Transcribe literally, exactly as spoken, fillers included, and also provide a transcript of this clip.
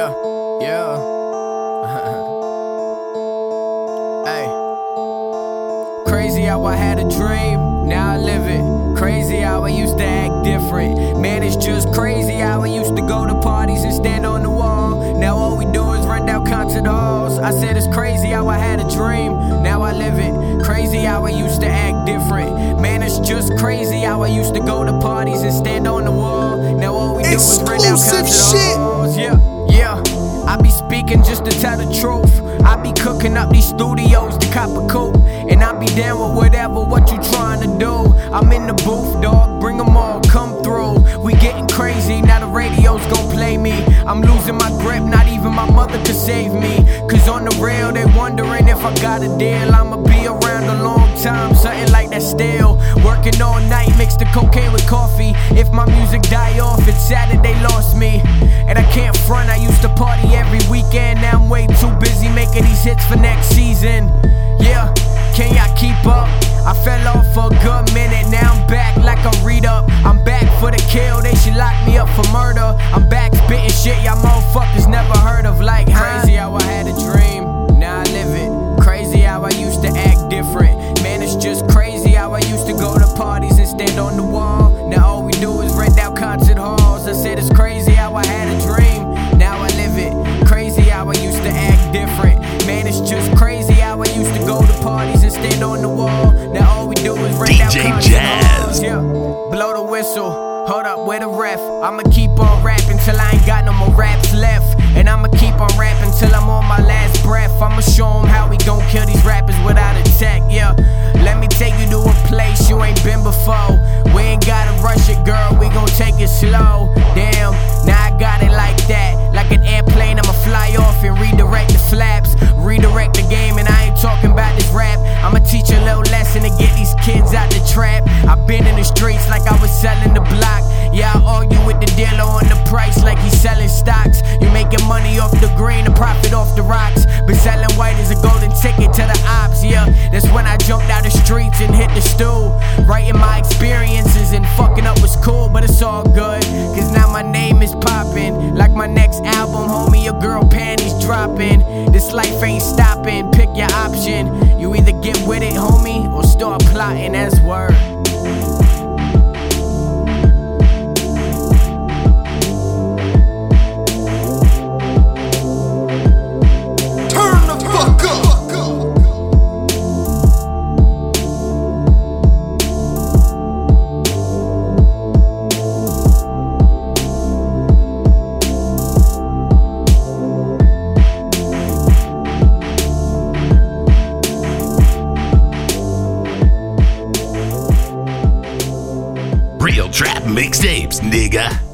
Yeah, yeah. Hey. Crazy how I had a dream, now I live it. Crazy how I used to act different. Man, it's just crazy how I used to go to parties and stand on the wall. Now all we do is run down concert halls. I said it's crazy how I had a dream, now I live it. Crazy how I used to act different. Man, it's just crazy how I used to go to parties and stand on the wall. Now all we do is run down concert halls. Yeah, yeah. I be speaking just to tell the truth. I be cooking up these studios to cop a coupe, and I be down with whatever what you trying to do. I'm in the booth, dog, bring them all, come through. We getting crazy, now the radio's gon' play me. I'm losing my grip, not even my mother could save me. Cause on the rail, they wondering if I got a deal. I'ma be around a long time, something like that still. Working all night, mix the cocaine with coffee. If my music die off, it's sad that they lost me. And I can't front, I used to party every weekend. Now I'm way too busy making these hits for next season. Yeah, can y'all keep up? I fell off for a good minute, now I'm back like a read-up. I'm back for the kill, they should lock me up for murder. I'm back spitting shit y'all motherfuckers never heard of, like, huh? Crazy how I had a dream, now I live it. Crazy how I used to act different. Man, it's just crazy how I used to go to parties and stand on the wall. Now all we do is rent out concert halls. I said it's crazy how I had a dream, now I live it. Crazy how I used to act different. Man, it's just crazy how I used to go to parties and stand on the wall. Now all we do is rent out concert halls. Yeah, blow the whistle. Hold up, where the ref? I'ma keep on rapping till I ain't got no more raps left. And I'ma keep on rapping till I'm on my last breath. I'ma show them how we gon' kill these rappers without a tech, yeah. Let me take you to a place you ain't been before. We ain't gotta rush it, girl, we gon' take it slow. Damn, now I got it like that. Like an airplane, I'ma fly off and redirect the flaps. Redirect the game, and I ain't talking about this rap. I'ma teach a little lesson to get these kids out the trap. I've been in the streets like I was selling the block. Yeah, I argue with the dealer on the price like he's selling stocks. You making money off the green, a profit off the rocks. But selling white is a golden ticket to the ops, yeah. That's when I jumped out the streets and hit the stool. Writing my experiences and fucking up was cool, but it's all good. Cause now my name is popping. Like my next album, homie, your girl panties dropping. This life ain't stopping, pick your option. You either get with it, homie, or start plotting, that's word. Real trap mixtapes, nigga.